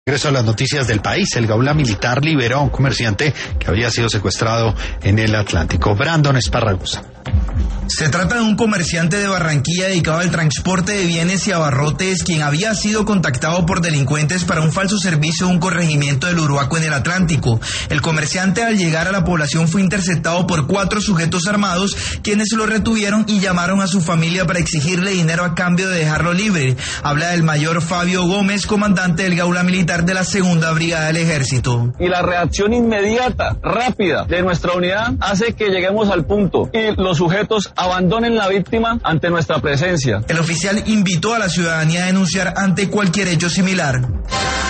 Regreso a las noticias del país. El Gaula Militar liberó a un comerciante que había sido secuestrado en el Atlántico. Brandon Esparragosa. Se trata de un comerciante de Barranquilla dedicado al transporte de bienes y abarrotes, quien había sido contactado por delincuentes para un falso servicio de un corregimiento del Uruaco en el Atlántico. El comerciante, al llegar a la población, fue interceptado por 4 sujetos armados, quienes lo retuvieron y llamaron a su familia para exigirle dinero a cambio de dejarlo libre. Habla el mayor Fabio Gómez, comandante del Gaula Militar de la Segunda Brigada del Ejército. Y la reacción inmediata, rápida de nuestra unidad hace que lleguemos al punto y los sujetos abandonen la víctima ante nuestra presencia. El oficial invitó a la ciudadanía a denunciar ante cualquier hecho similar.